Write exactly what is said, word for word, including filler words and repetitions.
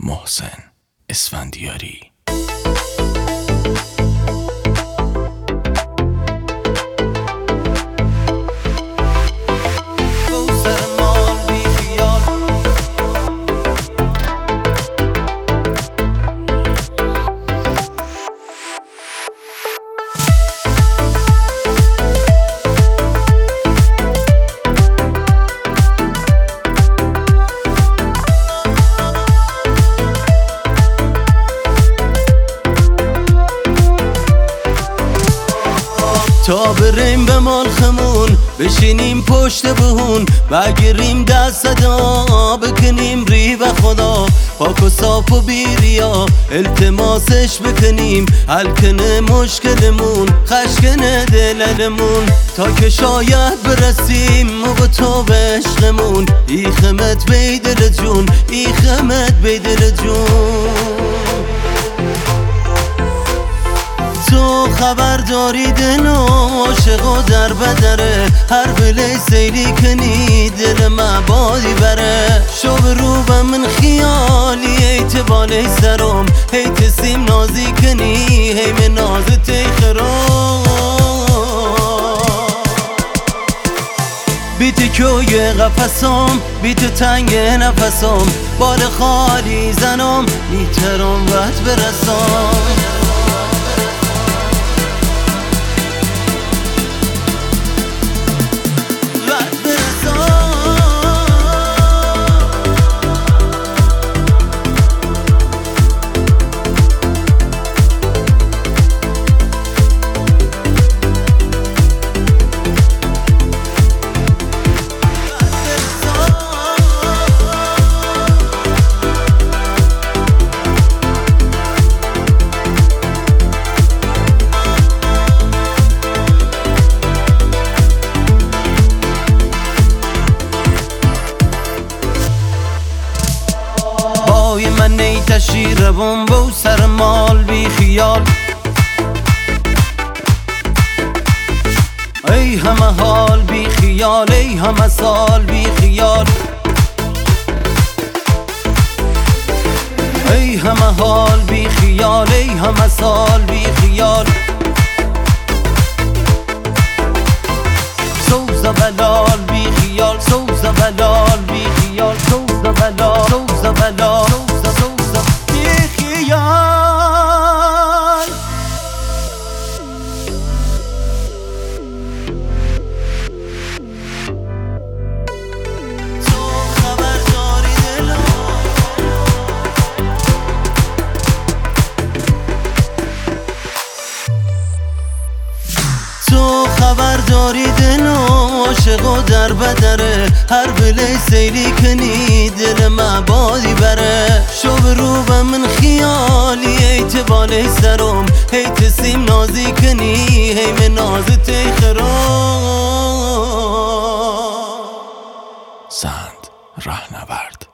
محسن اسفندیاری. تا بریم به مالخمون بشینیم پشت بهون، بگیریم دست صدا بکنیم ری به خدا، پاک و صاف و بیریا التماسش بکنیم، حل کنه مشکلمون خشکن دلمون، تا که شاید برسیم و به تو به عشقمون. ای خمت بی دل جون، ای خمت بی دل جون. تو خبر داری دل عاشق و در بدره، هر بلی سیلی کنی دل مبادی بره. شو رو به من خیالی ایت بالی سرم، هیت سیم نازی کنی هیم ناز تیخرم. بیت کوی قفصم، بیت تنگ نفسم، بال خالی زنم میترم وقت برسم. من نیتشی روم بو سر مال بی خیال، ای همه حال بی خیال، ای همه سال بی خیال، ای همه حال بی خیال، ای همه سال بی خیال. سوز بلال بی خیال، سوز بلال بی خیال، سوز بلال، سوز بلال، تو خبر داری دل عاشق و در بدره، هر بلی سیلی کنی دل مبادی بره. شو رو به من خیالی ایت بالی سرم، هیت سیم نازی کنی هیم ناز تیخرم. سند رهنورد.